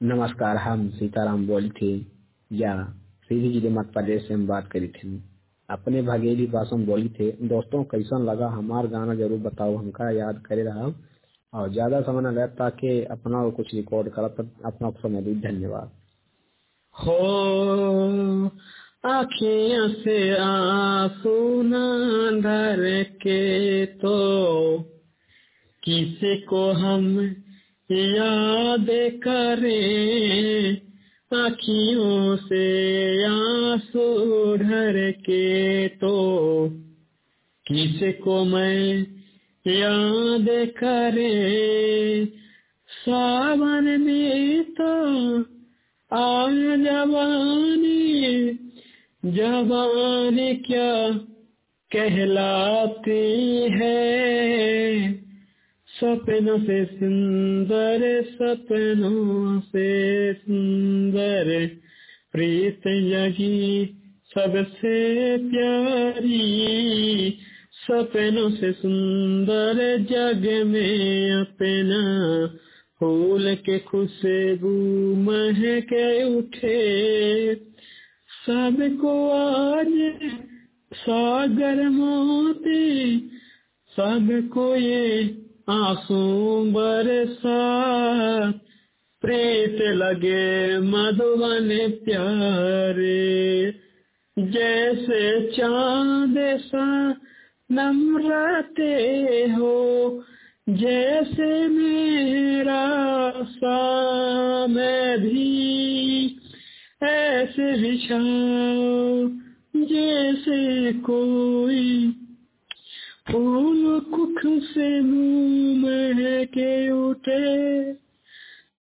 नमस्कार, हम सीताराम बोल थे या सीधी जिले मध्य प्रदेश से हम बात करी थे। अपने भगेली भाषा में बोली थे। दोस्तों, कैसन लगा हमार गाना जरूर बताओ, हमका याद करे रहा और ज्यादा समय न लगा ताकि अपना कुछ रिकॉर्ड करा। अपना समय दी, धन्यवाद। हो आँखियों से आंसू न धर के तो किसी को हम याद करें, आँखियों से आंसू ढर के तो किसी को मैं याद करें। सावन में तो आ जवानी क्या कहलाती है, सपनों से सुंदर प्रीत यही सबसे प्यारी, सपनों से सुंदर जग में अपना फूल के खुशबू महक उठे। सबको आज सागर मोती, सबको ये आंसू बरसा, प्रीत लगे मधुबन प्यारे। जैसे चांद सा नम्रते हो, जैसे मेरा मैं भी ऐसे बिछाओ, जैसे कोई फूल कुख से मुँह महके उठे।